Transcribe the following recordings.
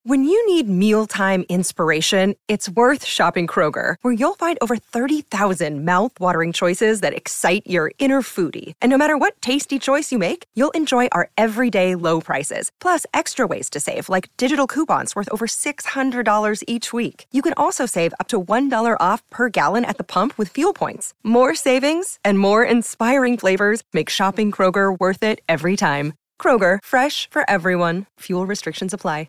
When you need mealtime inspiration, it's worth shopping Kroger, where you'll find over 30,000 mouth-watering choices that excite your inner foodie. And no matter what tasty choice you make, you'll enjoy our everyday low prices, plus extra ways to save, like digital coupons worth over $600 each week. You can also save up to $1 off per gallon at the pump with fuel points. More savings and more inspiring flavors make shopping Kroger worth it every time. Kroger, fresh for everyone. Fuel restrictions apply.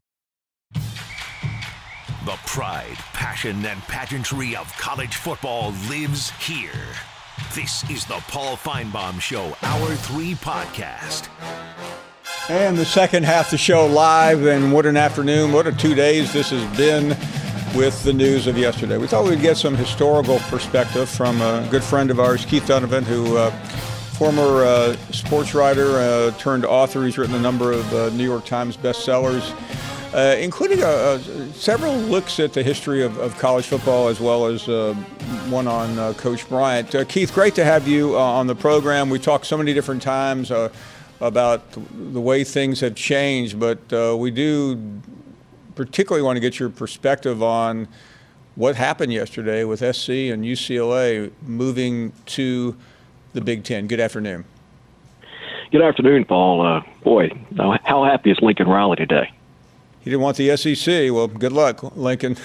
The pride, passion, and pageantry of college football lives here. This is the Paul Feinbaum Show, Hour 3 podcast. And the second half of the show live, and what an afternoon, what a 2 days this has been with the news of yesterday. We thought we'd get some historical perspective from a good friend of ours, Keith Donovan, who former sports writer turned author. He's written a number of New York Times bestsellers, including several looks at the history of college football, as well as one on Coach Bryant. Keith, great to have you on the program. We talked so many different times about the way things have changed, but we do particularly want to get your perspective on what happened yesterday with SC and UCLA moving to the Big Ten. Good afternoon. Good afternoon, Paul. Boy, how happy is Lincoln Riley today? He didn't want the SEC. Well, good luck, Lincoln.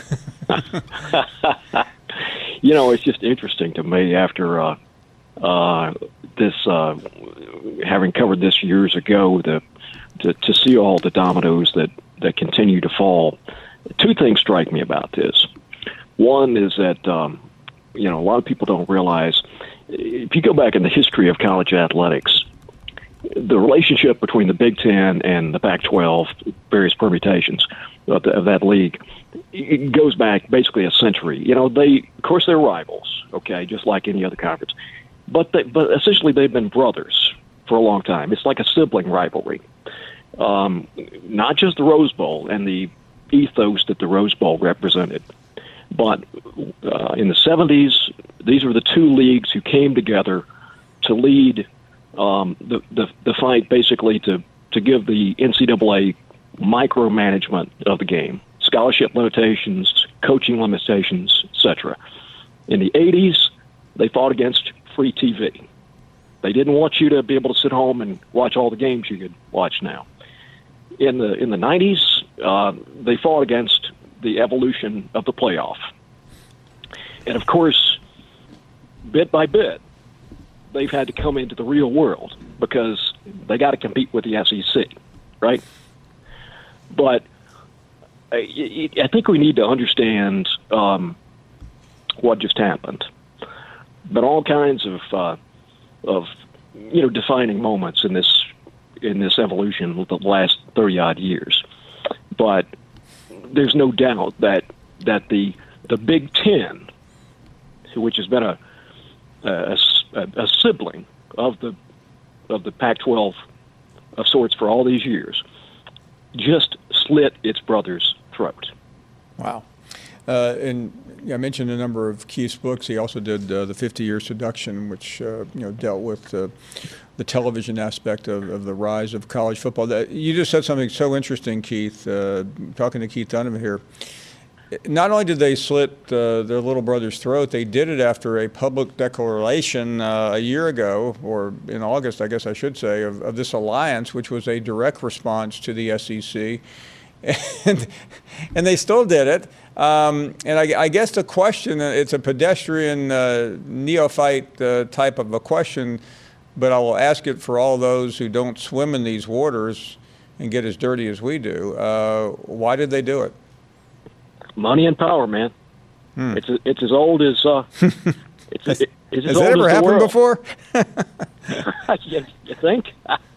You know, it's just interesting to me after this, having covered this years ago, to see all the dominoes that continue to fall. Two things strike me about this. One is that, a lot of people don't realize, if you go back in the history of college athletics, the relationship between the Big Ten and the Pac-12, various permutations of that league, it goes back basically a century. You know, of course, they're rivals, okay, just like any other conference. But essentially, they've been brothers for a long time. It's like a sibling rivalry. Not just the Rose Bowl and the ethos that the Rose Bowl represented, but in the 70s, these were the two leagues who came together to lead the fight, basically to give the NCAA micromanagement of the game, scholarship limitations, coaching limitations, etc. In the 80s, they fought against free TV. They didn't want you to be able to sit home and watch all the games you could watch now. In the 90s, they fought against the evolution of the playoff. And of course, bit by bit, they've had to come into the real world because they got to compete with the SEC, right? But I think we need to understand what just happened. But all kinds of defining moments in this evolution with the last 30-odd years. But there's no doubt that the Big Ten, which has been a sibling of the Pac-12 of sorts for all these years, just slit its brother's throat. Wow. And I mentioned a number of Keith's books. He also did The 50-Year Seduction, which dealt with the television aspect of the rise of college football. You just said something so interesting, Keith, talking to Keith Donovan here. Not only did they slit their little brother's throat, they did it after a public declaration a year ago, or in August, I guess I should say, of this alliance, which was a direct response to the SEC. And they still did it. And I guess the question, it's a pedestrian neophyte type of a question, but I will ask it for all those who don't swim in these waters and get as dirty as we do. Why did they do it? Money and power, man. It's as old as it's as has old that ever as happened before? You think?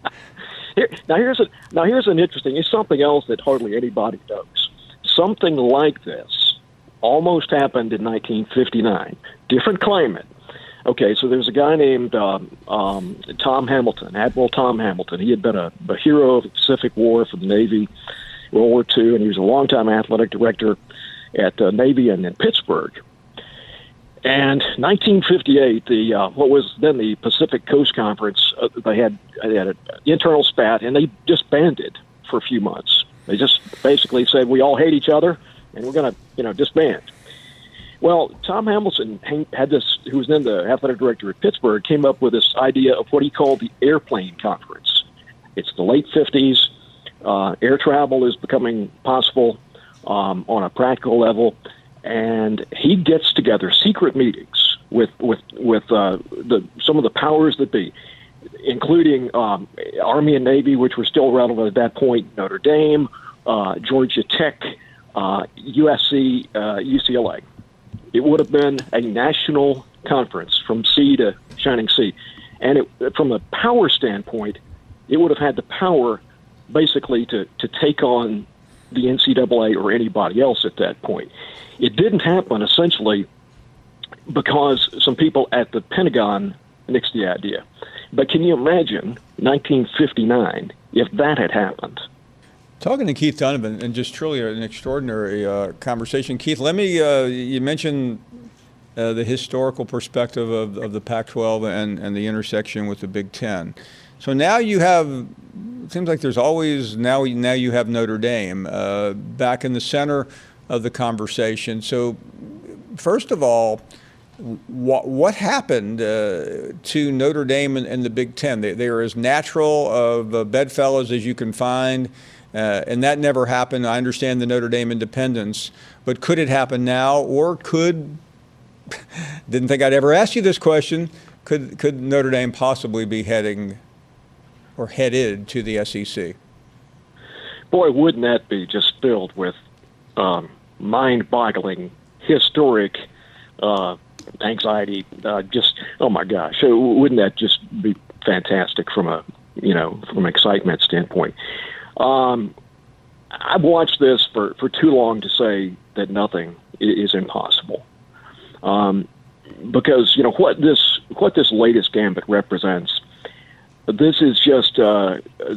Here's an interesting. It's something else that hardly anybody knows. Something like this almost happened in 1959. Different climate. Okay, so there's a guy named Tom Hamilton, Admiral Tom Hamilton. He had been a hero of the Pacific War for the Navy, World War II, and he was a longtime athletic director at Navy and in Pittsburgh. And 1958, what was then the Pacific Coast Conference, they had an internal spat, and they disbanded for a few months. They just basically said, we all hate each other, and we're going to, disband. Well, Tom Hamilton had this, who was then the athletic director at Pittsburgh, came up with this idea of what he called the Airplane Conference. It's the late 50s. Air travel is becoming possible on a practical level, and he gets together secret meetings with some of the powers that be, including Army and Navy, which were still relevant at that point, Notre Dame, Georgia Tech, USC, UCLA. It would have been a national conference from sea to shining sea. And from a power standpoint, it would have had the power basically to take on the NCAA or anybody else at that point. It didn't happen essentially because some people at the Pentagon nixed the idea. But can you imagine 1959 if that had happened? Talking to Keith Donovan, and just truly an extraordinary conversation. Keith, let me, you mentioned the historical perspective of the Pac-12 and the intersection with the Big Ten. So now you have, it seems like there's always, now you have Notre Dame back in the center of the conversation. So first of all, what happened to Notre Dame and the Big Ten? They are as natural of bedfellows as you can find. And that never happened. I understand the Notre Dame independence, but could it happen now, or didn't think I'd ever ask you this question, could Notre Dame possibly be headed to the SEC? Boy, wouldn't that be just filled with mind-boggling, historic anxiety? Oh my gosh, so wouldn't that just be fantastic from an excitement standpoint? I've watched this for too long to say that nothing is impossible. Because what this latest gambit represents, this is just a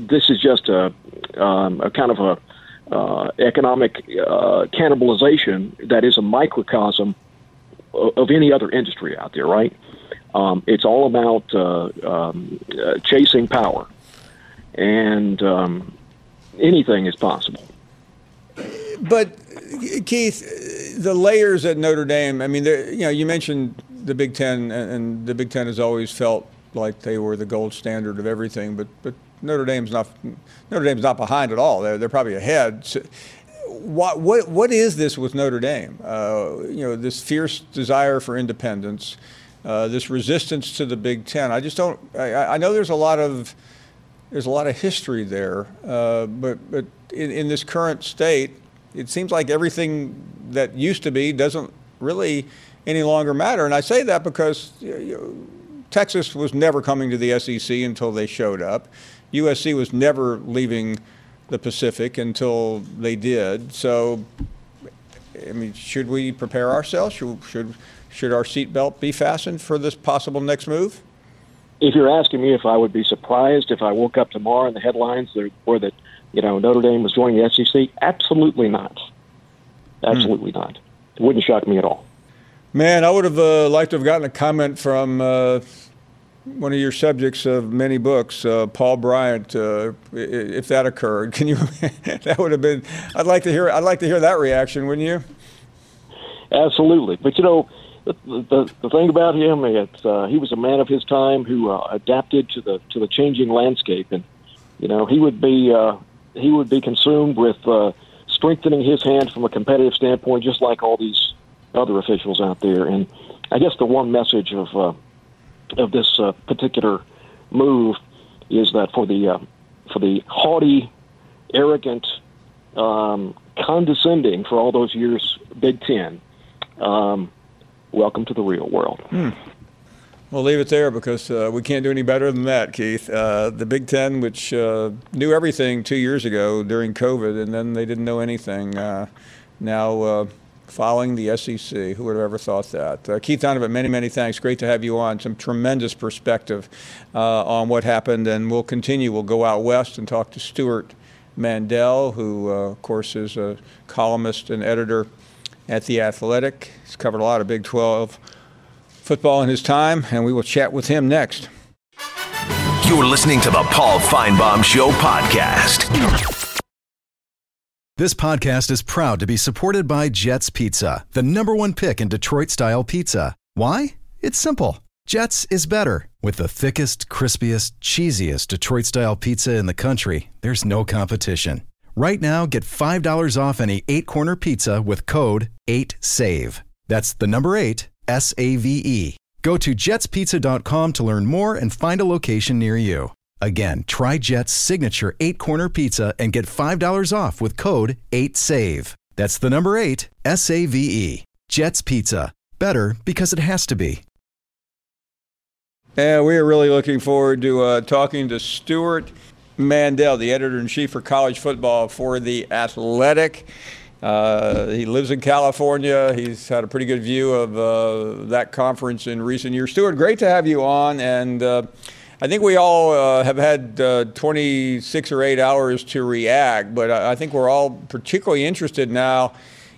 kind of a economic cannibalization that is a microcosm of any other industry out there, right? It's all about chasing power, and anything is possible. But Keith, the layers at Notre Dame, I mean, you mentioned the Big Ten, and the Big Ten has always felt like they were the gold standard of everything, but Notre Dame's not behind at all. They're probably ahead. So what is this with Notre Dame? This fierce desire for independence, this resistance to the Big Ten. I just don't. I know there's a lot of history there, but in this current state, it seems like everything that used to be doesn't really any longer matter. And I say that because Texas was never coming to the SEC until they showed up. USC was never leaving the Pacific until they did. So, I mean, should we prepare ourselves? Should our seatbelt be fastened for this possible next move? If you're asking me if I would be surprised if I woke up tomorrow and the headlines were that Notre Dame was joining the SEC, absolutely not. Absolutely not. It wouldn't shock me at all. Man, I would have liked to have gotten a comment from one of your subjects of many books, Paul Bryant, if that occurred. Can you? That would have been. I'd like to hear that reaction, wouldn't you? Absolutely, but the thing about him is he was a man of his time who adapted to the changing landscape, and he would be consumed with strengthening his hand from a competitive standpoint, just like all these other officials out there. And I guess the one message of this particular move is that for the haughty, arrogant, condescending for all those years Big Ten, welcome to the real world. We'll leave it there because we can't do any better than that, Keith. The Big Ten, which knew everything 2 years ago during COVID, and then they didn't know anything. Now following the SEC. Who would have ever thought that? Keith Donovan, many, many thanks. Great to have you on. Some tremendous perspective on what happened, and we'll continue. We'll go out west and talk to Stuart Mandel, who, of course, is a columnist and editor at The Athletic. He's covered a lot of Big 12 football in his time, and we will chat with him next. You're listening to the Paul Finebaum Show podcast. This podcast is proud to be supported by Jets Pizza, the #1 pick in Detroit-style pizza. Why? It's simple. Jets is better. With the thickest, crispiest, cheesiest Detroit-style pizza in the country, there's no competition. Right now, get $5 off any 8-corner pizza with code 8SAVE. That's the number 8, SAVE. Go to jetspizza.com to learn more and find a location near you. Again, try Jet's signature 8-corner pizza and get $5 off with code 8SAVE. That's the number 8, SAVE. Jet's Pizza. Better because it has to be. And we are really looking forward to talking to Stewart Mandel, the editor-in-chief for college football for The Athletic. He lives in California. He's had a pretty good view of that conference in recent years. Stewart, great to have you on. And I think we all have had 26 or 8 hours to react, but I think we're all particularly interested now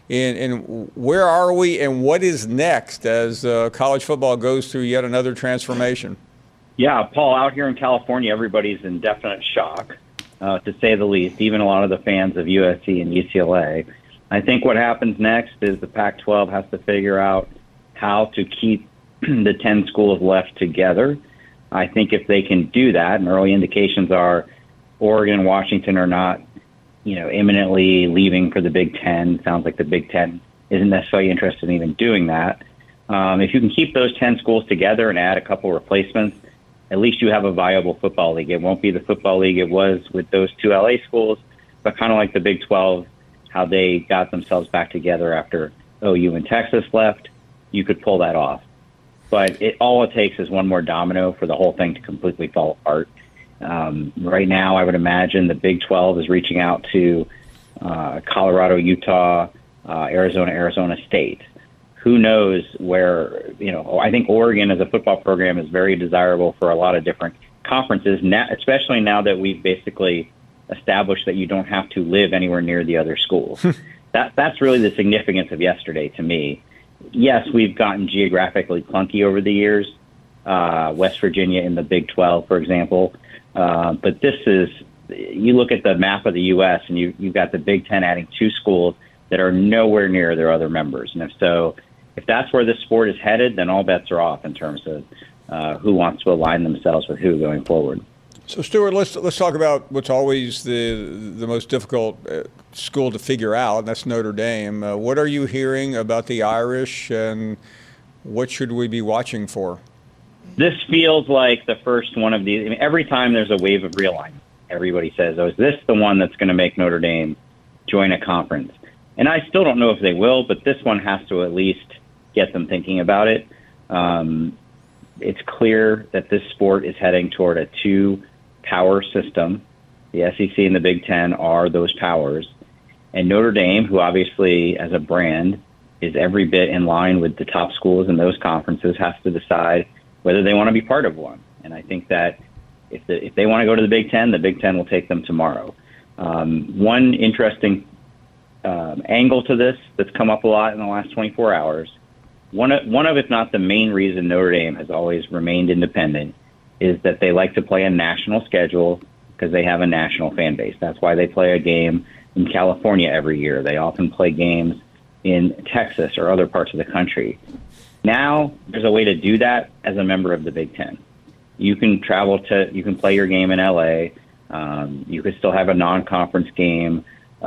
in where are we and what is next as college football goes through yet another transformation. Yeah, Paul, out here in California, everybody's in definite shock, to say the least, even a lot of the fans of USC and UCLA. I think what happens next is the Pac-12 has to figure out how to keep the 10 schools left together. I think if they can do that, and early indications are Oregon and Washington are not, imminently leaving for the Big Ten. Sounds like the Big Ten isn't necessarily interested in even doing that. If you can keep those 10 schools together and add a couple replacements, at least you have a viable football league. It won't be the football league it was with those 2 LA schools, but kind of like the Big 12, how they got themselves back together after OU and Texas left. You could pull that off. But all it takes is one more domino for the whole thing to completely fall apart. Right now, I would imagine the Big 12 is reaching out to Colorado, Utah, Arizona State. Who knows where, I think Oregon as a football program is very desirable for a lot of different conferences, now, especially now that we've basically established that you don't have to live anywhere near the other schools. That's really the significance of yesterday to me. Yes, we've gotten geographically clunky over the years, West Virginia in the Big 12, for example. But this is, you look at the map of the U.S. and you've got the Big Ten adding 2 schools that are nowhere near their other members. And if that's where the sport is headed, then all bets are off in terms of who wants to align themselves with who going forward. So, Stewart, let's talk about what's always the most difficult school to figure out, and that's Notre Dame. What are you hearing about the Irish, and what should we be watching for? This feels like the first one of these. Every time there's a wave of realignment, everybody says, "Oh, is this the one that's going to make Notre Dame join a conference?" And I still don't know if they will, but this one has to at least get them thinking about it. It's clear that this sport is heading toward a 2-power system. The SEC and the Big Ten are those powers. And Notre Dame, who obviously as a brand is every bit in line with the top schools in those conferences, has to decide whether they want to be part of one. And I think that if they want to go to the Big Ten will take them tomorrow. One interesting angle to this that's come up a lot in the last 24 hours, one of, if not the main reason Notre Dame has always remained independent, is that they like to play a national schedule because they have a national fan base. That's why they play a game in California every year. They often play games in Texas or other parts of the country. Now there's a way to do that as a member of the Big Ten. You can you can play your game in LA. You could still have a non-conference game,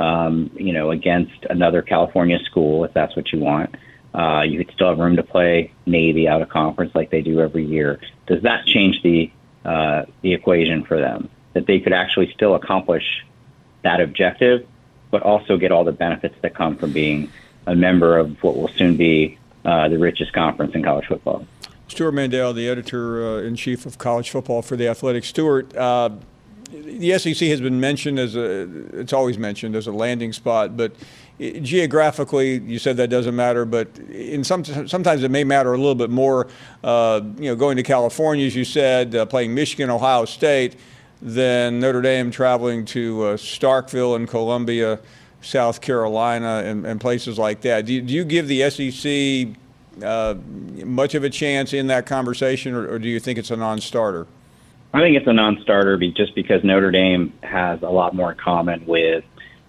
against another California school if that's what you want. You could still have room to play Navy out of conference like they do every year. Does that change the equation for them? That they could actually still accomplish that objective, but also get all the benefits that come from being a member of what will soon be the richest conference in college football. Stewart Mandel, the editor-in-chief of college football for The Athletic. Stewart, the SEC has been mentioned it's always mentioned as a landing spot, but geographically, you said that doesn't matter, but sometimes it may matter a little bit more, going to California, as you said, playing Michigan, Ohio State, than Notre Dame traveling to Starkville and Columbia, South Carolina, and places like that. Do you give the SEC much of a chance in that conversation, or do you think it's a non-starter? I think it's a non-starter just because Notre Dame has a lot more in common with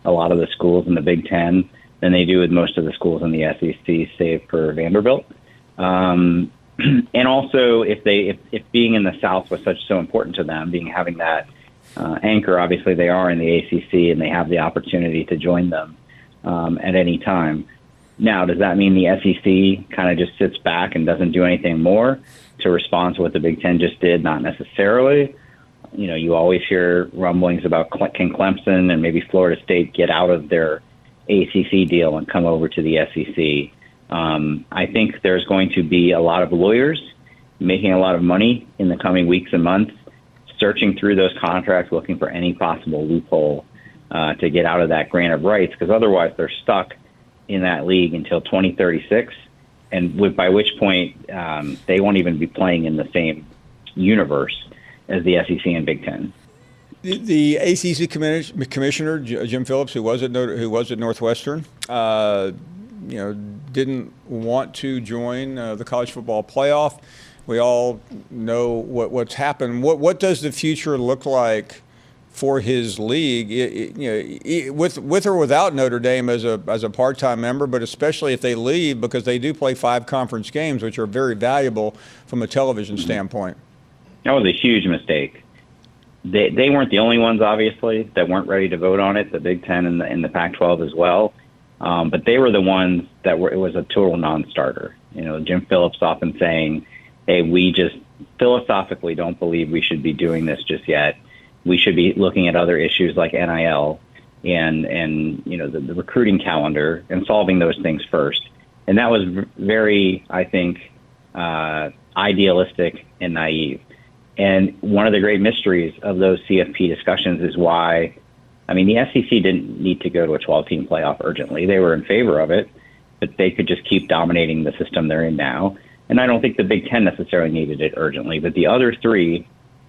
a lot of the schools in the Big Ten than they do with most of the schools in the SEC, save for Vanderbilt. And also, if being in the South was so important to them, having that anchor, obviously they are in the ACC and they have the opportunity to join them at any time. Now, does that mean the SEC kind of just sits back and doesn't do anything more to respond to what the Big Ten just did? Not necessarily. You always hear rumblings about can Clemson and maybe Florida State get out of their ACC deal and come over to the SEC. I think there's going to be a lot of lawyers making a lot of money in the coming weeks and months, searching through those contracts, looking for any possible loophole to get out of that grant of rights, because otherwise they're stuck in that league until 2036, and by which point they won't even be playing in the same universe as the SEC and Big Ten. The ACC commissioner, Jim Phillips, who was at Northwestern, didn't want to join the college football playoff. We all know what's happened. What does the future look like for his league? With or without Notre Dame as a part-time member, but especially if they leave, because they do play 5 conference games, which are very valuable from a television standpoint. That was a huge mistake. They weren't the only ones, obviously, that weren't ready to vote on it. The Big Ten and the Pac-12 as well, but they were the ones that it was a total non-starter. Jim Phillips often saying, "Hey, we just philosophically don't believe we should be doing this just yet. We should be looking at other issues like NIL and the recruiting calendar and solving those things first." And that was very, I think, idealistic and naive. And one of the great mysteries of those CFP discussions is why, the SEC didn't need to go to a 12-team playoff urgently. They were in favor of it, but they could just keep dominating the system they're in now. And I don't think the Big Ten necessarily needed it urgently, but the other 3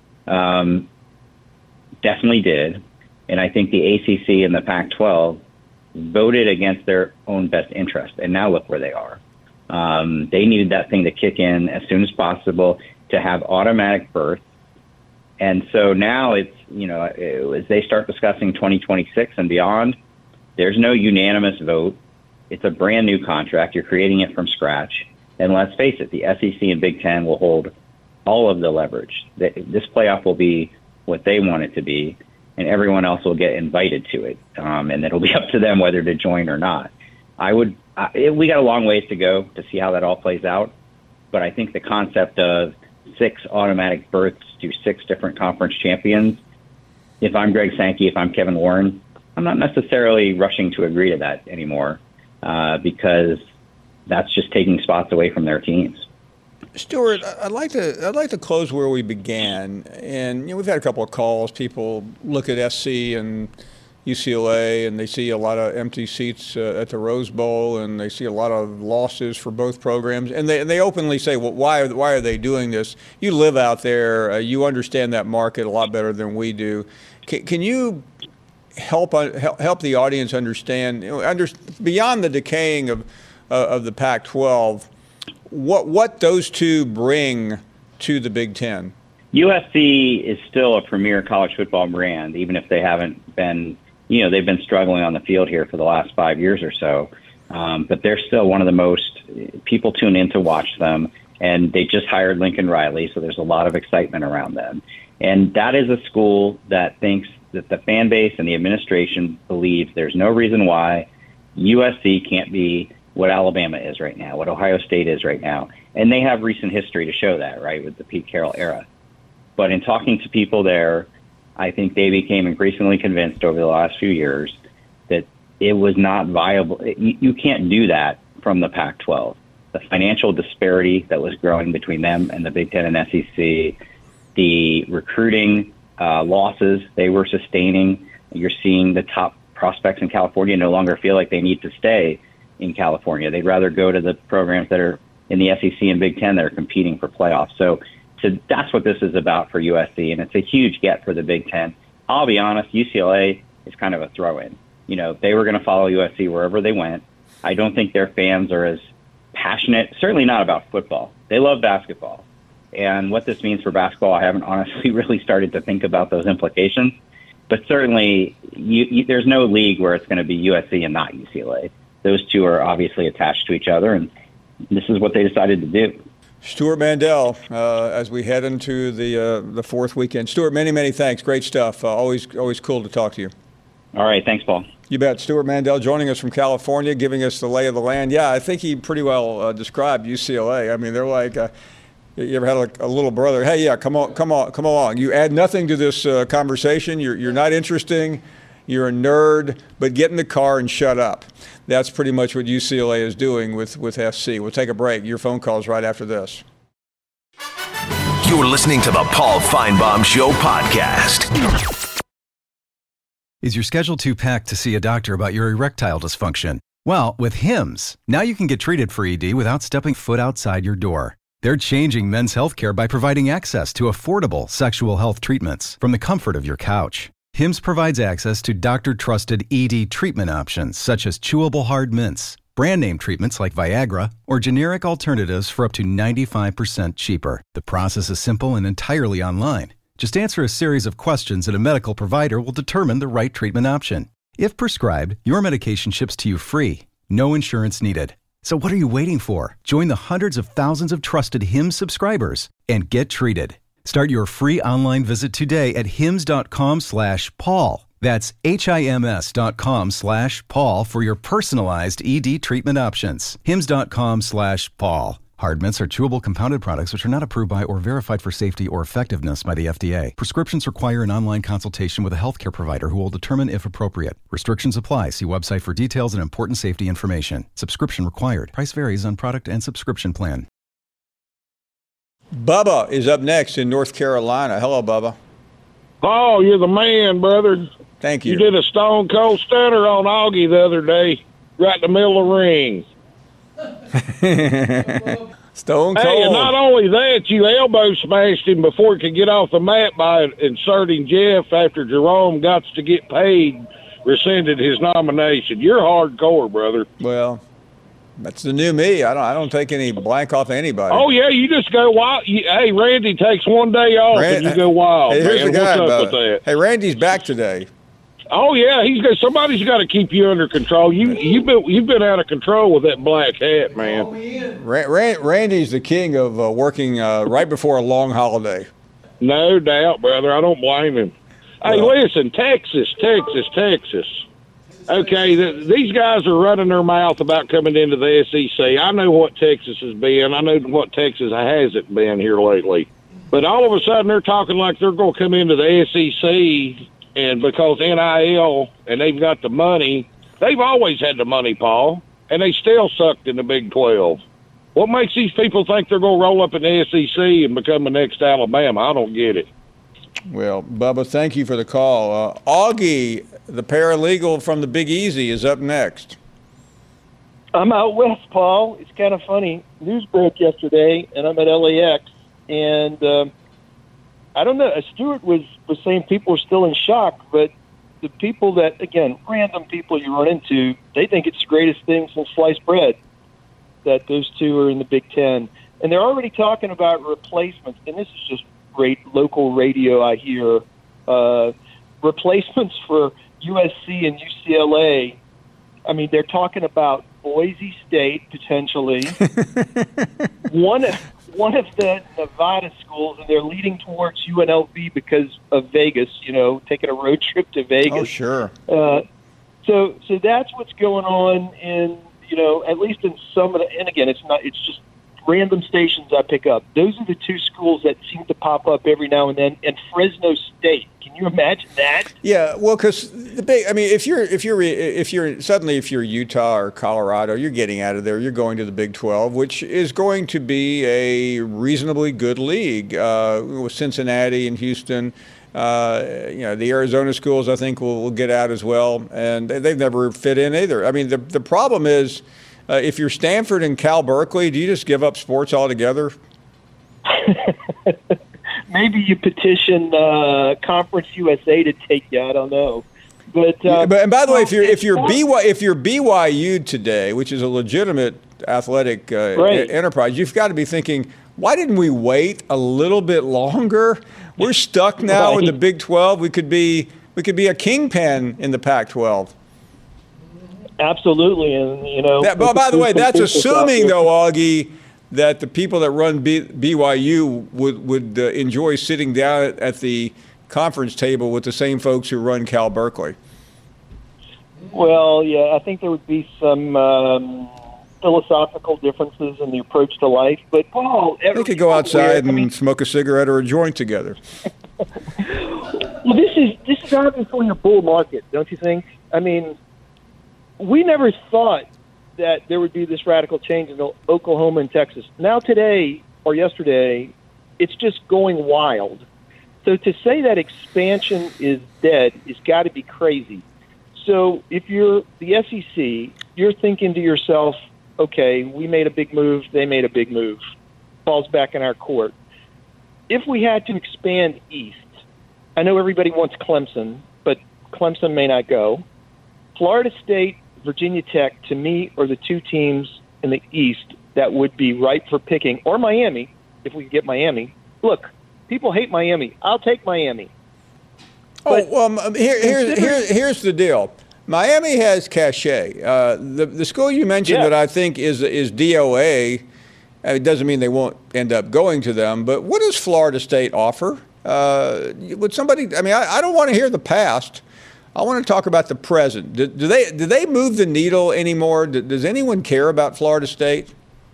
definitely did. And I think the ACC and the Pac-12 voted against their own best interest. And now look where they are. They needed that thing to kick in as soon as possible to have automatic berth. And so now it's, as they start discussing 2026 and beyond, there's no unanimous vote. It's a brand new contract. You're creating it from scratch. And let's face it, the SEC and Big Ten will hold all of the leverage. This playoff will be what they want it to be, and everyone else will get invited to it. And it'll be up to them whether to join or not. We got a long ways to go to see how that all plays out. But I think the concept of 6 automatic berths to 6 different conference champions, if I'm Greg Sankey, if I'm Kevin Warren, I'm not necessarily rushing to agree to that anymore because that's just taking spots away from their teams. Stuart, I'd like to close where we began, and we've had a couple of calls. People look at SC and UCLA, and they see a lot of empty seats at the Rose Bowl, and they see a lot of losses for both programs, and they openly say, "Well, why are they doing this?" You live out there, you understand that market a lot better than we do. Can you help the audience understand, beyond the decaying of the Pac-12, what those 2 bring to the Big Ten? USC is still a premier college football brand, even if they haven't been. They've been struggling on the field here for the last 5 years or so, but they're still one of the most people tune in to watch them. And they just hired Lincoln Riley, so there's a lot of excitement around them. And that is a school that thinks that the fan base and the administration believes there's no reason why USC can't be what Alabama is right now, what Ohio State is right now. And they have recent history to show that, right, with the Pete Carroll era. But in talking to people there, I think they became increasingly convinced over the last few years that it was not viable. You can't do that from the Pac-12. The financial disparity that was growing between them and the Big Ten and SEC, the recruiting losses they were sustaining. You're seeing the top prospects in California no longer feel like they need to stay in California. They'd rather go to the programs that are in the SEC and Big Ten that are competing for playoffs. So that's what this is about for USC, and it's a huge get for the Big Ten. I'll be honest, UCLA is kind of a throw-in. They were going to follow USC wherever they went. I don't think their fans are as passionate, certainly not about football. They love basketball. And what this means for basketball, I haven't honestly really started to think about those implications. But certainly, there's no league where it's going to be USC and not UCLA. Those two are obviously attached to each other, and this is what they decided to do. Stewart Mandel, as we head into the fourth weekend. Stewart, many thanks. Great stuff. Always cool to talk to you. All right. Thanks, Paul. You bet. Stewart Mandel joining us from California, giving us the lay of the land. Yeah, I think he pretty well described UCLA. I mean, they're like, you ever had a little brother? Hey, yeah, come along. You add nothing to this conversation. You're not interesting. You're a nerd, but get in the car and shut up. That's pretty much what UCLA is doing with SC. We'll take a break. Your phone calls right after this. You're listening to the Paul Feinbaum Show podcast. Is your schedule too packed to see a doctor about your erectile dysfunction? Well, with Hims, now you can get treated for ED without stepping foot outside your door. They're changing men's healthcare by providing access to affordable sexual health treatments from the comfort of your couch. Hims provides access to doctor-trusted ED treatment options such as chewable hard mints, brand name treatments like Viagra, or generic alternatives for up to 95% cheaper. The process is simple and entirely online. Just answer a series of questions and a medical provider will determine the right treatment option. If prescribed, your medication ships to you free. No insurance needed. So what are you waiting for? Join the hundreds of thousands of trusted Hims subscribers and get treated. Start your free online visit today at hims.com/Paul. That's HIMS.com/Paul for your personalized ED treatment options. hims.com/Paul. Hard mints are chewable compounded products which are not approved by or verified for safety or effectiveness by the FDA. Prescriptions require an online consultation with a healthcare provider who will determine if appropriate. Restrictions apply. See website for details and important safety information. Subscription required. Price varies on product and subscription plan. Bubba is up next in North Carolina. Hello, Bubba. Oh, you're the man, brother. Thank you. You did a stone cold stunner on Augie the other day, right in the middle of the ring. Stone cold. Hey, and not only that, you elbow smashed him before he could get off the mat by inserting Jeff after Jerome got to get paid, rescinded his nomination. You're hardcore, brother. Well, that's the new me. I don't take any blank off anybody. Oh, yeah, you just go wild. Hey, Randy takes one day off and you go wild. Hey, here's man. the guy, What's up with that? Hey, Randy's back today. Oh yeah, somebody's got to keep you under control. You've been out of control with that black hat, man. Randy's the king of working right before a long holiday. No doubt, brother. I don't blame him. Hey, listen, Texas. Okay, these guys are running their mouth about coming into the SEC. I know what Texas has been. I know what Texas hasn't been here lately. But all of a sudden, they're talking like they're going to come into the SEC. And because NIL and they've got the money, they've always had the money, Paul, and they still sucked in the Big 12. What makes these people think they're going to roll up in the SEC and become the next Alabama? I don't get it. Well, Bubba, thank you for the call. Augie, the paralegal from the Big Easy, is up next. I'm out west, Paul. It's kind of funny. News broke yesterday, and I'm at LAX, and I don't know. Stewart was saying people are still in shock, but the people that, again, random people you run into, they think it's the greatest thing since sliced bread that those two are in the Big Ten. And they're already talking about replacements, and this is just great local radio I hear, replacements for USC and UCLA. I mean, they're talking about Boise State, potentially. One of the Nevada schools, and they're leading towards UNLV because of Vegas, taking a road trip to Vegas. Oh, sure. So that's what's going on in, at least in some of the, and again, it's just random stations I pick up. Those are the two schools that seem to pop up every now and then, and Fresno State. Can you imagine that? Yeah, well, because if you're Utah or Colorado, you're getting out of there. You're going to the Big 12, which is going to be a reasonably good league with Cincinnati and Houston. The Arizona schools, I think, will get out as well, and they've never fit in either. I mean, the problem is if you're Stanford and Cal Berkeley, do you just give up sports altogether? Maybe you petition Conference USA to take you. I don't know. But and by the way, if you're BYU today, which is a legitimate athletic enterprise, you've got to be thinking, why didn't we wait a little bit longer? We're stuck now in the Big 12. We could be We could be a kingpin in the Pac-12. Absolutely, and By the way, that's assuming, though, Augie, that the people that run BYU would enjoy sitting down at the conference table with the same folks who run Cal Berkeley. Well, yeah, I think there would be some philosophical differences in the approach to life. But Paul, they could go outside and smoke a cigarette or a joint together. Well, this is obviously a bull market, don't you think? I mean, we never thought that there would be this radical change in Oklahoma and Texas. Now today or yesterday, it's just going wild. So to say that expansion is dead has got to be crazy. So if you're the SEC, you're thinking to yourself, okay, we made a big move, they made a big move. Falls back in our court. If we had to expand east, I know everybody wants Clemson, but Clemson may not go. Florida State, Virginia Tech, to me, are the two teams in the East that would be ripe for picking, or Miami, if we could get Miami. Look, people hate Miami. I'll take Miami. But here's the deal. Miami has cachet. The school you mentioned that I think is DOA, it doesn't mean they won't end up going to them, but what does Florida State offer? Would somebody, I don't want to hear the past. I want to talk about the present. Do they move the needle anymore? Does anyone care about Florida State?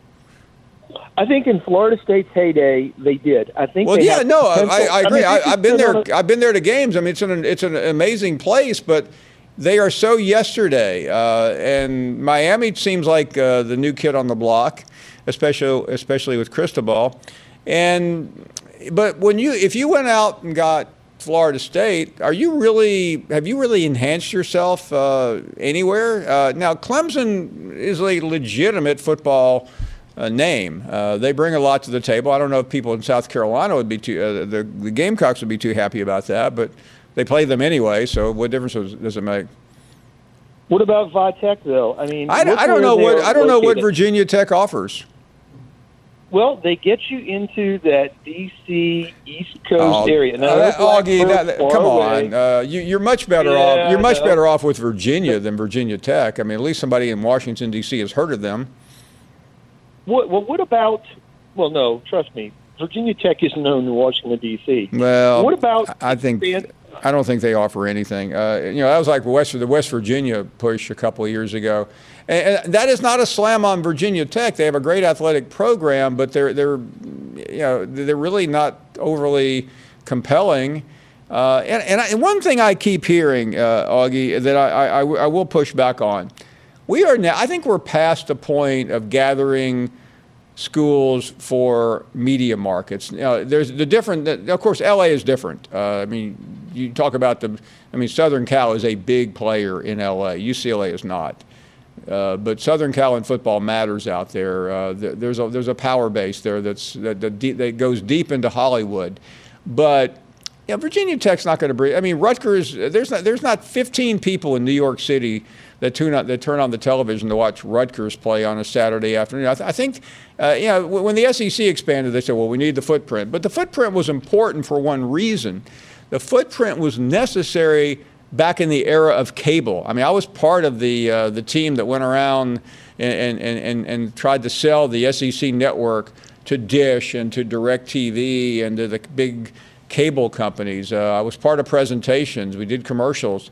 I think in Florida State's heyday, they did. I think. Well, I agree. I've been there. I've been there to games. I mean, it's an amazing place, but they are so yesterday. And Miami seems like the new kid on the block, especially with Cristobal. But if you went out and got Florida State, have you really enhanced yourself anywhere? Now, Clemson is a legitimate football name. They bring a lot to the table. I don't know if people in South Carolina would be the Gamecocks would be too happy about that, but they play them anyway. So what difference does it make? What about Vatech, though? I mean, I don't know what Virginia Tech offers. Well, they get you into that D.C. East Coast area. Now, Augie, come on. You're much better off. You're much better off with Virginia than Virginia Tech. I mean, at least somebody in Washington, D.C. has heard of them. What about? Well, no, trust me. Virginia Tech is known in Washington, D.C. Well, what about? I don't think they offer anything. That was like the West Virginia push a couple of years ago. And that is not a slam on Virginia Tech. They have a great athletic program, but they're really not overly compelling. And one thing I keep hearing, Augie, that I will push back on. We are now. I think we're past the point of gathering schools for media markets. There's the different. Of course, LA is different. You talk about Southern Cal is a big player in LA. UCLA is not. But Southern Cal in football matters out there. There's a power base there that goes deep into Hollywood, but Virginia Tech's not going to bring. Rutgers. There's not 15 people in New York City that turn on the television to watch Rutgers play on a Saturday afternoon. I think when the SEC expanded, they said, well, we need the footprint, but the footprint was important for one reason. The footprint was necessary back in the era of cable. I was part of the team that went around and tried to sell the SEC network to Dish and to DirecTV and to the big cable companies. I was part of presentations. We did commercials.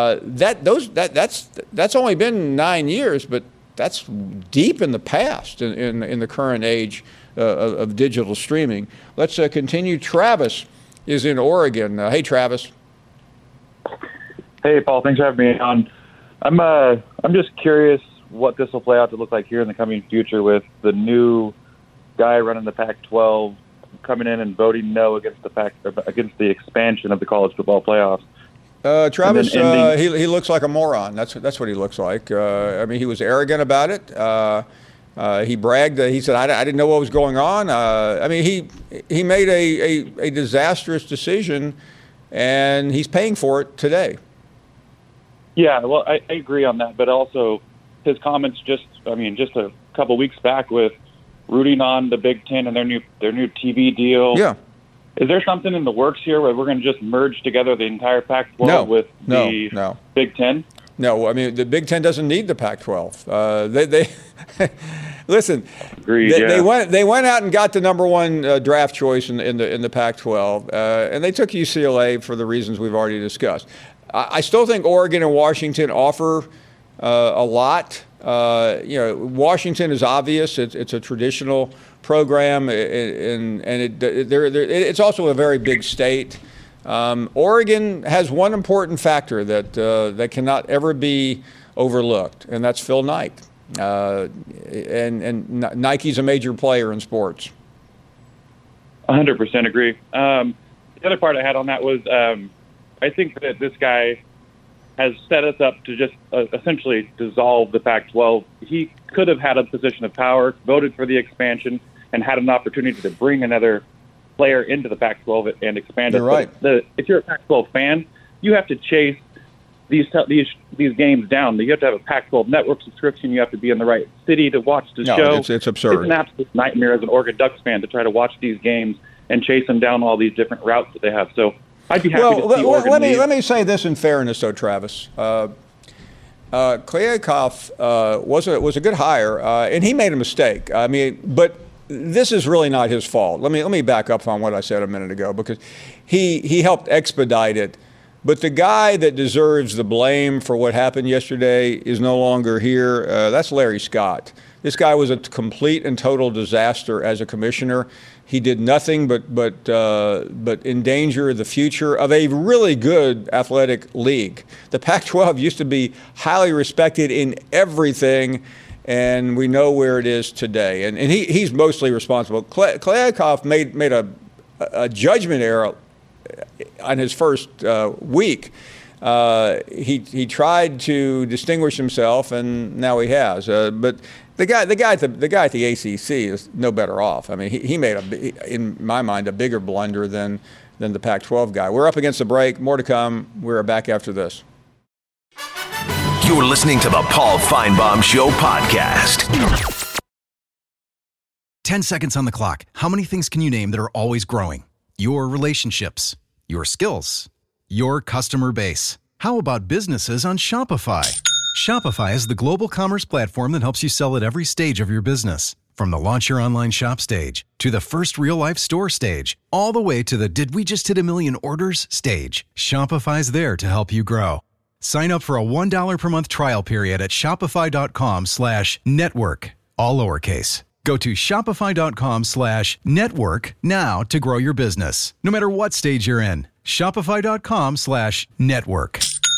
That's only been 9 years, but that's deep in the past in the current age of digital streaming. Let's continue. Travis is in Oregon. Hey, Travis. Hey, Paul. Thanks for having me on. I'm just curious what this will play out to look like here in the coming future with the new guy running the Pac-12 coming in and voting no against the expansion of the college football playoffs. Travis, he looks like a moron. That's what he looks like. He was arrogant about it. He bragged. He said, "I didn't know what was going on." He made a disastrous decision, and he's paying for it today. Yeah, well, I agree on that, but also his comments just a couple weeks back with rooting on the Big Ten and their new TV deal. Yeah. Is there something in the works here where we're going to just merge together the entire Pac-12 with the Big Ten? No, I mean, the Big Ten doesn't need the Pac-12. They listen. Agreed, they went out and got the number one draft choice in the Pac-12, and they took UCLA for the reasons we've already discussed. I still think Oregon and Washington offer a lot. Washington is obvious. It's a traditional program, and it's also a very big state. Oregon has one important factor that cannot ever be overlooked, and that's Phil Knight. And Nike's a major player in sports. 100% agree. The other part I had on that was I think that this guy has set us up to just essentially dissolve the Pac-12. He could have had a position of power, voted for the expansion, and had an opportunity to bring another player into the Pac-12 and expand it. You're right. If you're a Pac-12 fan, you have to chase these games down. You have to have a Pac-12 network subscription. You have to be in the right city to watch the show. It's absurd. It's an absolute nightmare as an Oregon Ducks fan to try to watch these games and chase them down all these different routes that they have. So I'd be happy to see Oregon leave. Let me say this in fairness, though, Travis. Kliavkoff was a good hire, and he made a mistake. I mean, but this is really not his fault. Let me back up on what I said a minute ago, because he helped expedite it. But the guy that deserves the blame for what happened yesterday is no longer here. That's Larry Scott. This guy was a complete and total disaster as a commissioner. He did nothing but endanger the future of a really good athletic league. The Pac-12 used to be highly respected in everything, and we know where it is today. And he's mostly responsible. Kliavkoff made a judgment error on his first week. He tried to distinguish himself, and now he has. But the guy at the ACC is no better off. I mean, he made in my mind, a bigger blunder than the Pac-12 guy. We're up against the break. More to come. We're back after this. You're listening to the Paul Feinbaum Show podcast. 10 seconds on the clock. How many things can you name that are always growing? Your relationships, your skills, your customer base. How about businesses on Shopify? Shopify is the global commerce platform that helps you sell at every stage of your business. From the launch your online shop stage, to the first real-life store stage, all the way to the did we just hit a million orders stage. Shopify's there to help you grow. Sign up for a $1 per month trial period at shopify.com/network, all lowercase. Go to shopify.com/network now to grow your business, no matter what stage you're in. Shopify.com/network.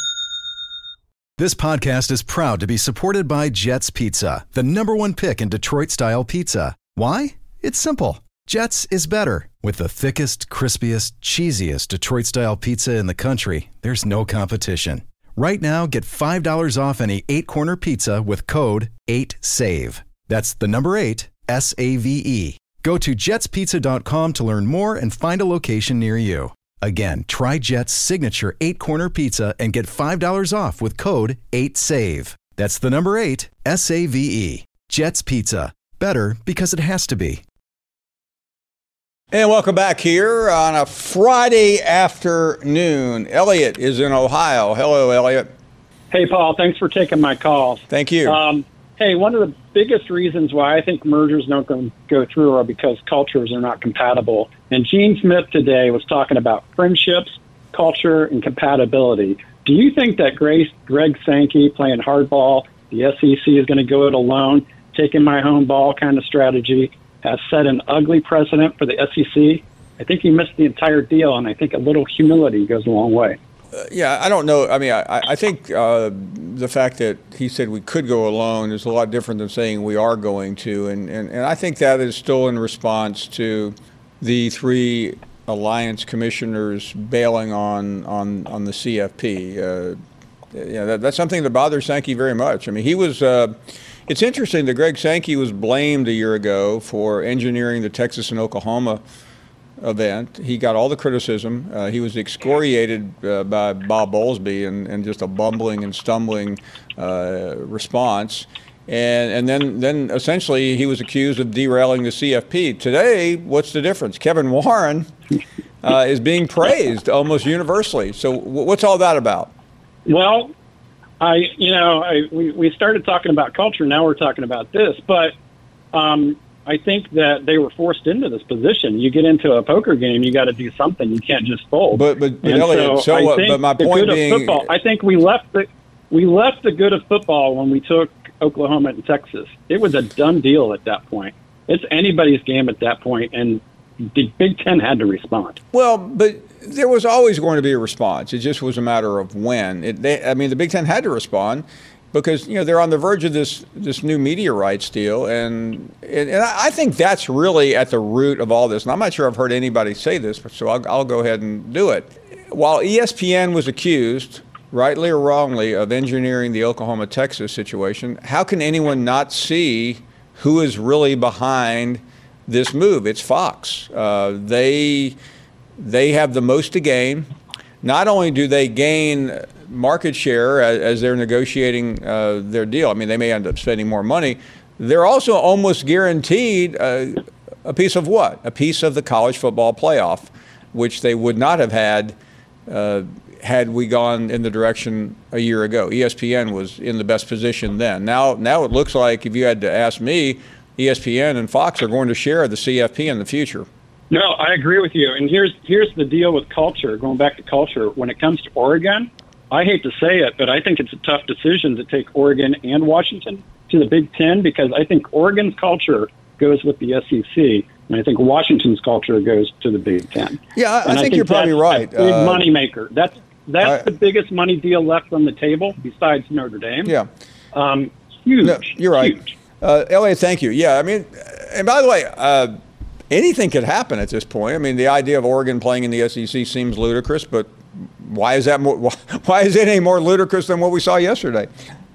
This podcast is proud to be supported by Jets Pizza, the #1 pick in Detroit-style pizza. Why? It's simple. Jets is better. With the thickest, crispiest, cheesiest Detroit-style pizza in the country, there's no competition. Right now, get $5 off any 8-corner pizza with code 8SAVE. That's the number 8, SAVE. Go to jetspizza.com to learn more and find a location near you. Again, try Jet's signature 8-corner pizza and get $5 off with code 8SAVE. That's the number 8, SAVE. Jet's Pizza. Better because it has to be. And welcome back here on a Friday afternoon. Elliot is in Ohio. Hello, Elliot. Hey, Paul. Thanks for taking my call. Thank you. Hey, one of the biggest reasons why I think mergers don't go through are because cultures are not compatible. And Gene Smith today was talking about friendships, culture, and compatibility. Do you think that Greg Sankey playing hardball, the SEC is going to go it alone, taking my home ball kind of strategy, has set an ugly precedent for the SEC? I think he missed the entire deal, and I think a little humility goes a long way. Yeah, I don't know. I mean, I think the fact that he said we could go alone is a lot different than saying we are going to. And I think that is still in response to the 3 alliance commissioners bailing on the CFP. That's something that bothers Sankey very much. I mean, he was it's interesting that Greg Sankey was blamed a year ago for engineering the Texas and Oklahoma event. He got all the criticism. He was excoriated by Bob Bowlesby and just a bumbling and stumbling response. And then essentially he was accused of derailing the CFP. Today, what's the difference? Kevin Warren is being praised almost universally. So what's all that about? Well, we started talking about culture. Now we're talking about this. But I think that they were forced into this position. You get into a poker game, you got to do something. You can't just fold. But Elliot, but my point being, football, I think we left the good of football when we took Oklahoma and Texas. It was a done deal at that point. It's anybody's game at that point, and the Big Ten had to respond. Well, but there was always going to be a response. It just was a matter of when. The Big Ten had to respond because they're on the verge of this new media rights deal, and I think that's really at the root of all this. And I'm not sure I've heard anybody say this, so I'll go ahead and do it. While ESPN was accused, rightly or wrongly, of engineering the Oklahoma-Texas situation, how can anyone not see who is really behind this move? It's Fox. They have the most to gain. Not only do they gain market share as they're negotiating their deal, I mean, they may end up spending more money, they're also almost guaranteed a piece of what? A piece of the college football playoff, which they would not have had had we gone in the direction a year ago. ESPN was in the best position then. Now it looks like, if you had to ask me, ESPN and Fox are going to share the CFP in the future. No, I agree with you. And here's the deal with culture, going back to culture. When it comes to Oregon, I hate to say it, but I think it's a tough decision to take Oregon and Washington to the Big Ten, because I think Oregon's culture goes with the SEC, and I think Washington's culture goes to the Big Ten. Yeah, I think you're probably right. Big moneymaker. That's the biggest money deal left on the table besides Notre Dame. Yeah. Huge. No, you're right. Huge. Elliot, thank you. Yeah, I mean, and by the way, anything could happen at this point. I mean, the idea of Oregon playing in the SEC seems ludicrous, but why is that more? Why is it any more ludicrous than what we saw yesterday?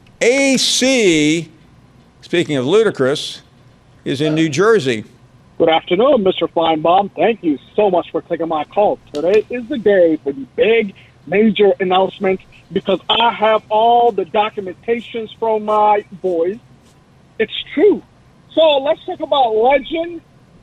AC, speaking of ludicrous, is in New Jersey. Good afternoon, Mr. Feinbaum. Thank you so much for taking my call. Today is the day for the big, major announcement, because I have all the documentations from my boys. It's true. So let's talk about Legend,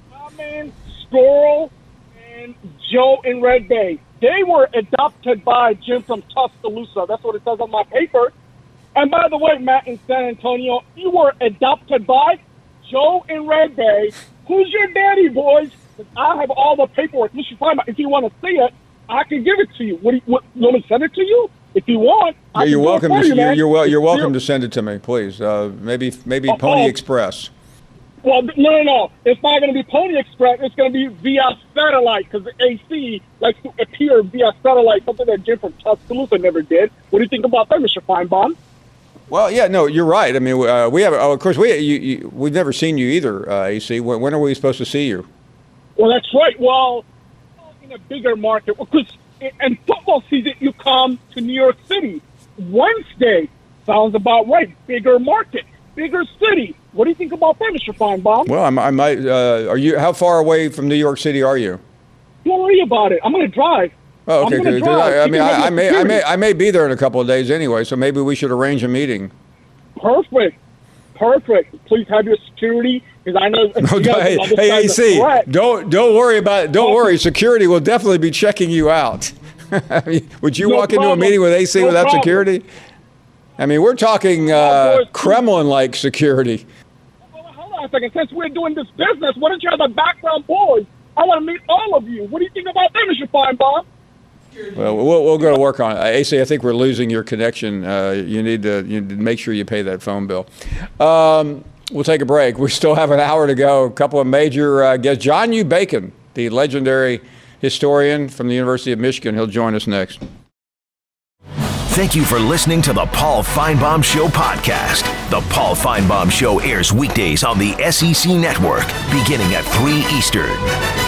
Squirrel, and Joe in Red Bay. They were adopted by Jim from Tuscaloosa. That's what it says on my paper. And by the way, Matt in San Antonio, you were adopted by Joe in Red Bay. Who's your daddy, boys? I have all the paperwork. You should find out. If you want to see it, I can give it to you. What, you want me to send it to you? If you want, you're welcome. You're welcome to send it to me, please. Maybe Pony Express. Well, no. It's not going to be Pony Express. It's going to be via satellite, because the AC likes to appear via satellite, something that Jim from Tuscaloosa never did. What do you think about that, Mr. Feinbaum? Well, yeah, no, you're right. I mean, we have. Of course, we've never seen you either, AC. When are we supposed to see you? Well, that's right. Well, in a bigger market, because in football season, you come to New York City. Wednesday sounds about right. Bigger market, bigger city. What do you think about that, Mr. Feinbaum? Well, I might. Are you? How far away from New York City are you? Don't worry about it. I'm going to drive. Oh, okay. I may be there in a couple of days anyway, so maybe we should arrange a meeting. Perfect. Please have your security, because I know. Hey, AC, don't worry about it. Don't worry. Security will definitely be checking you out. Would you walk into a meeting with AC without security? I mean, we're talking Kremlin-like security. Well, hold on a second. Since we're doing this business, why don't you have the background boys? I want to meet all of you. What do you think about that, Mr. Feinbaum? Well, we'll go to work on it. AC, I think we're losing your connection. You need to make sure you pay that phone bill. We'll take a break. We still have an hour to go. A couple of major guests. John U. Bacon, the legendary historian from the University of Michigan. He'll join us next. Thank you for listening to the Paul Feinbaum Show podcast. The Paul Feinbaum Show airs weekdays on the SEC Network, beginning at 3 Eastern.